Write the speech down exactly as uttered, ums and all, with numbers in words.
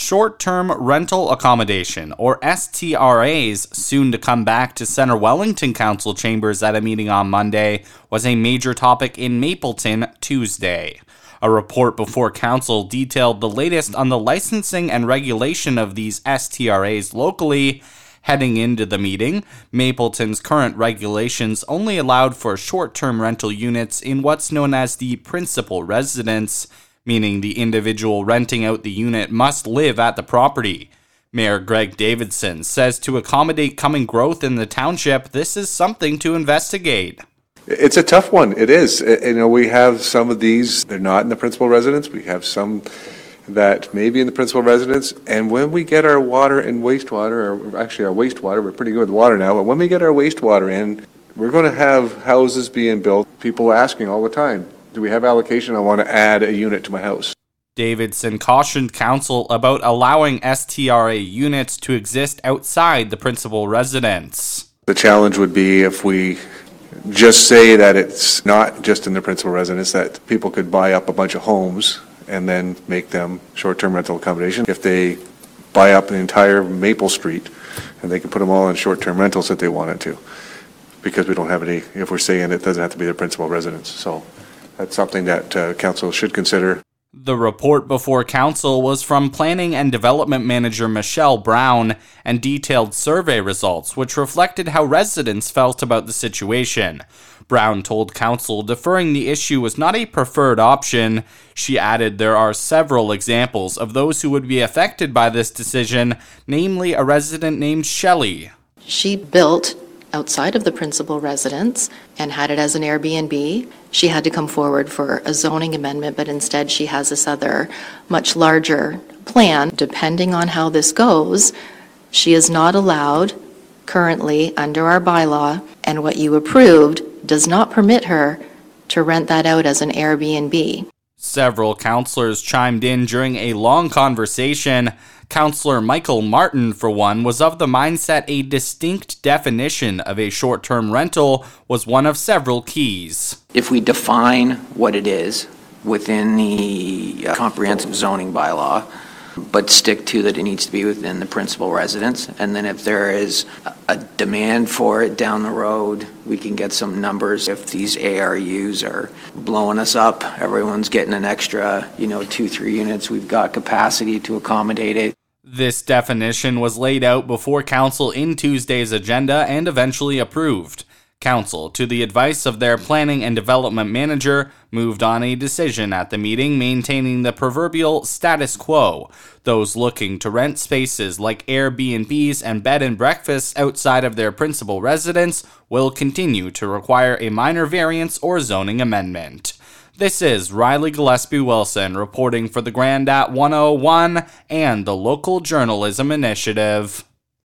Short-term rental accommodation, or S T R As, soon to come back to Centre Wellington Council chambers at a meeting on Monday, was a major topic in Mapleton Tuesday. A report before council detailed the latest on the licensing and regulation of these S T R As locally. Heading into the meeting, Mapleton's current regulations only allowed for short-term rental units in what's known as the principal residence, meaning the individual renting out the unit must live at the property. Mayor Greg Davidson says to accommodate coming growth in the township, this is something to investigate. It's a tough one. It is. You know, we have some of these, they're not in the principal residence. We have some that may be in the principal residence. And when we get our water and wastewater, or actually our wastewater, we're pretty good with water now, but when we get our wastewater in, we're going to have houses being built. People asking all the time, do we have allocation? I want to add a unit to my house. Davidson cautioned council about allowing S T R A units to exist outside the principal residence. The challenge would be if we just say that it's not just in the principal residence, that people could buy up a bunch of homes and then make them short-term rental accommodation. If they buy up an entire Maple Street, and they can put them all in short-term rentals if they wanted to, because we don't have any, if we're saying it doesn't have to be the principal residence. So that's something that uh, council should consider. The report before council was from Planning and Development Manager Michelle Brown and detailed survey results which reflected how residents felt about the situation. Brown told council deferring the issue was not a preferred option. She added there are several examples of those who would be affected by this decision, namely a resident named Shelley. She built outside of the principal residence and had it as an Airbnb. She had to come forward for a zoning amendment, but instead she has this other much larger plan. Depending on how this goes, she is not allowed currently under our bylaw, and what you approved does not permit her to rent that out as an Airbnb. Several councillors chimed in during a long conversation. Councillor Michael Martin, for one, was of the mindset a distinct definition of a short-term rental was one of several keys. If we define what it is within the uh, comprehensive zoning bylaw, but stick to that it needs to be within the principal residence, and then if there is a demand for it down the road, we can get some numbers. If these A R Us are blowing us up, everyone's getting an extra, you know, two, three units, we've got capacity to accommodate it. This definition was laid out before council in Tuesday's agenda and eventually approved. Council, to the advice of their planning and development manager, moved on a decision at the meeting maintaining the proverbial status quo. Those looking to rent spaces like Airbnbs and bed and breakfasts outside of their principal residence will continue to require a minor variance or zoning amendment. This is Riley Gillespie-Wilson reporting for the Grand at one oh one and the Local Journalism Initiative.